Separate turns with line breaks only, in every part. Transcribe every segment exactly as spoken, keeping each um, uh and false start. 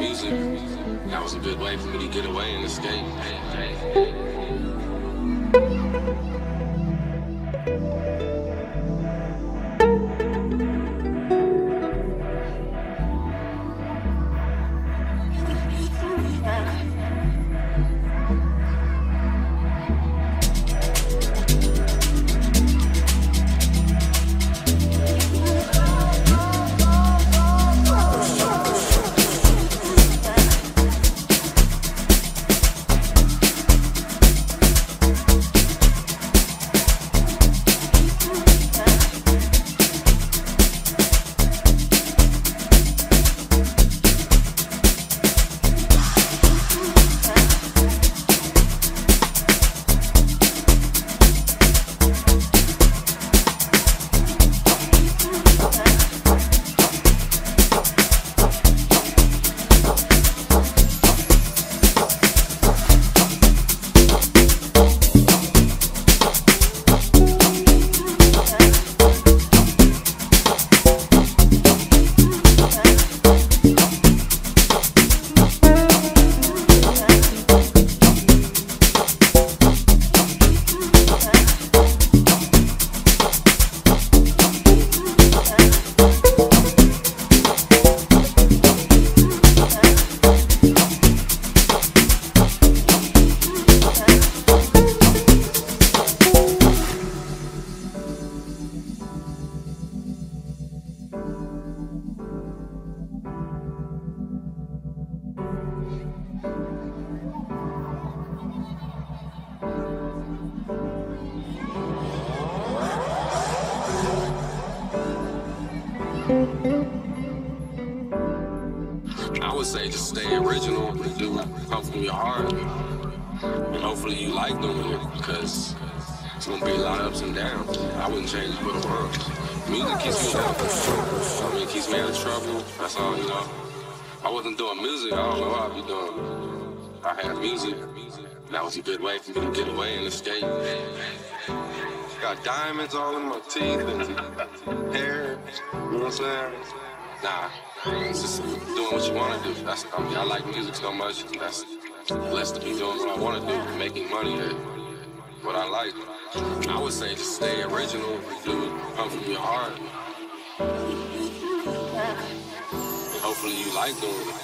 music. That was a good way for me to get away and escape. I would say just stay original, do what comes from your heart, and hopefully you like doing it, because it's gonna be a lot of ups and downs. I wouldn't change it for the world. Music keeps me out of trouble. I mean, it keeps me out of trouble. That's all, you know. If I wasn't doing music, I don't know what I'd be doing. I had music. That was a good way for me to get away and escape. Got diamonds all in my teeth and hair. You know what I'm saying? Nah, it's just doing what you want to do. That's, I mean, I like music so much. That's blessed to be doing what I want to do, making money at what I like. I would say just stay original, do it come from your heart. Hopefully you like doing it.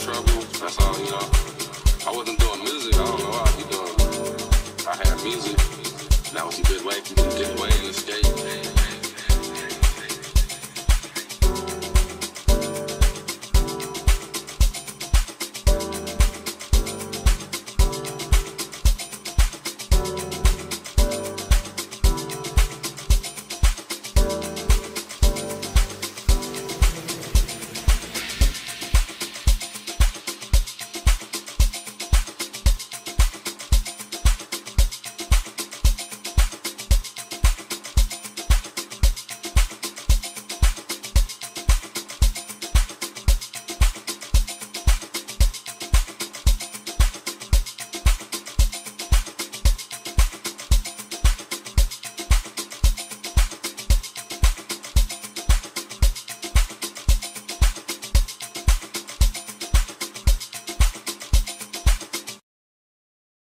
trouble. That's all, you know. I wasn't doing music. I don't know what I'd be doing. I had music. That was a good way, good way